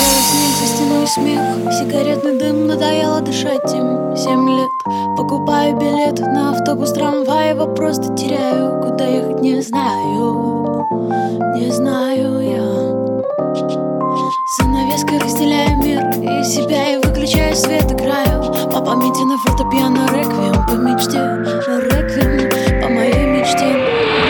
Снег за стеной, смех, сигаретный дым, надоело дышать им 7 лет. Покупаю билет на автобус, трамвай, его просто теряю. Куда ехать не знаю, не знаю я. Занавеской разделяю мир и себя, и выключаю свет, играю по памяти на фортепиано реквием по мечте, реквием по моей мечте.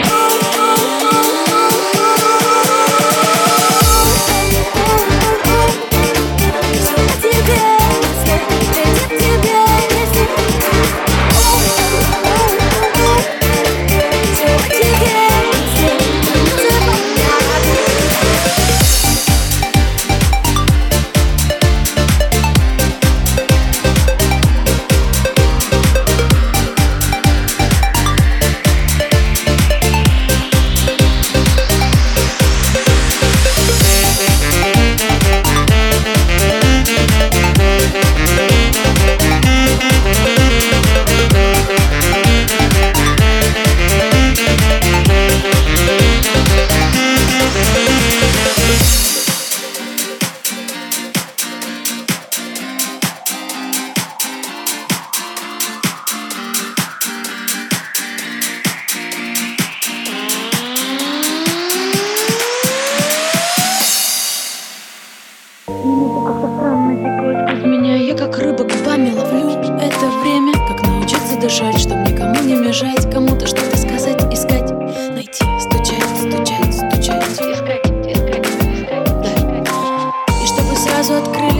Минуты как-то странно текут без меня. Я как рыба губами ловлю это время. Как научиться дышать, чтоб никому не мешать. Кому-то что-то сказать, искать, найти, стучать, стучать, стучать. Искать, искать, искать, да. И чтобы сразу открыть